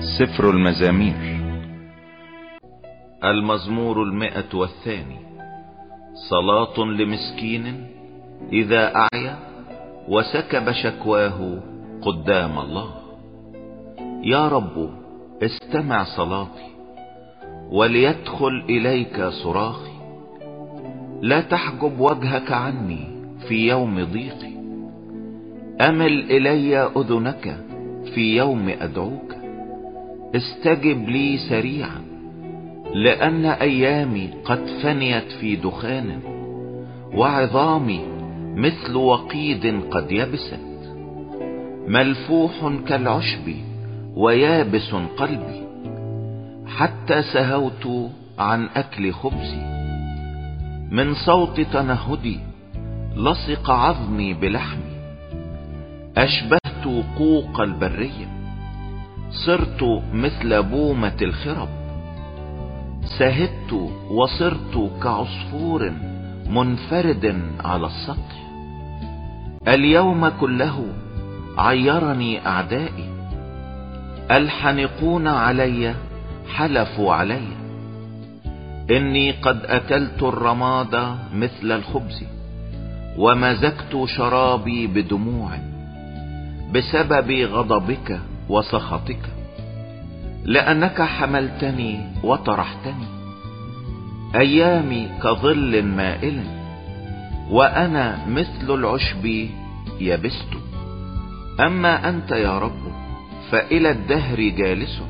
سفر المزامير. المزمور 102. صلاة لمسكين إذا أعيا وسكب شكواه قدام الله. يا رب استمع صلاتي وليدخل إليك صراخي. لا تحجب وجهك عني في يوم ضيقي. أمل إلي أذنك في يوم أدعوك. استجب لي سريعا لأن أيامي قد فنيت في دخان وعظامي مثل وقيد قد يبست. ملفوح كالعشب ويابس قلبي حتى سهوت عن أكل خبزي. من صوت تنهدي لصق عظمي بلحمي. أشبهت قوق البرية صرت مثل بومة الخرب. سهدت وصرت كعصفور منفرد على السطح. اليوم كله عيرني أعدائي. الحنقون علي حلفوا علي. إني قد أكلت الرماد مثل الخبز ومزجت شرابي بدموع بسبب غضبك وسخطك. لأنك حملتني وطرحتني. أيامي كظل مائل وأنا مثل العشب يبست. أما أنت يا رب فإلى الدهر جالس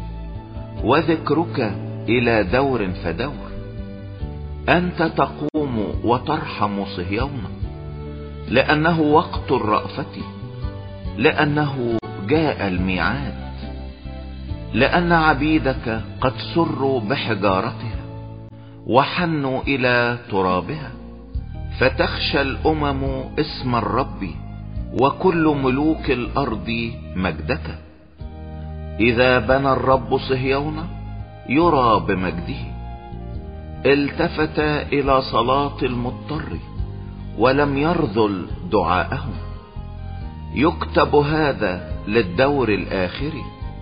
وذكرك إلى دور فدور. أنت تقوم وترحم صهيون لأنه وقت الرأفة. لأنه جاء الميعاد. لأن عبيدك قد سروا بحجارتها وحنوا إلى ترابها. فتخشى الأمم اسم الرب وكل ملوك الأرض مجدك. إذا بنى الرب صهيون يرى بمجده. التفت إلى صلاة المضطر ولم يرذل دعاءهم. يكتب هذا للدور الآخر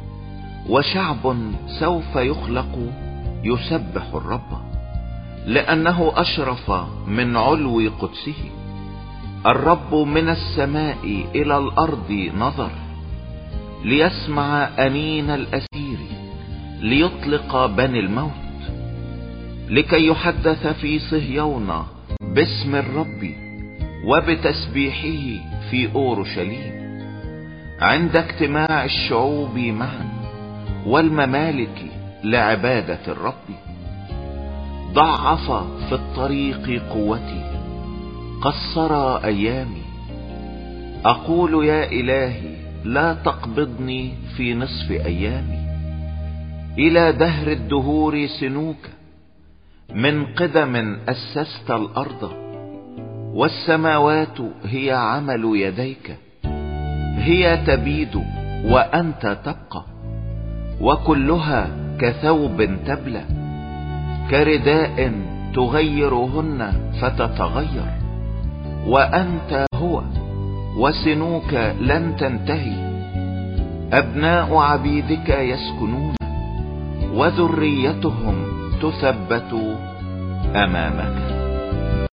وشعب سوف يخلق يسبح الرب. لأنه أشرف من علو قدسه. الرب من السماء إلى الأرض نظر ليسمع أنين الأسير ليطلق بني الموت. لكي يحدث في صهيون باسم الرب وبتسبيحه في أورشليم. عند اجتماع الشعوب معا والممالك لعبادة الرب. ضعف في الطريق قوتي قصر أيامي. أقول يا إلهي لا تقبضني في نصف أيامي. إلى دهر الدهور سنوك. من قدم أسست الأرض والسماوات هي عمل يديك. هي تبيد وأنت تبقى وكلها كثوب تبلى. كرداء تغيرهن فتتغير. وأنت هو وسنوك لن تنتهي. أبناء عبيدك يسكنون وذريتهم تثبت أمامك.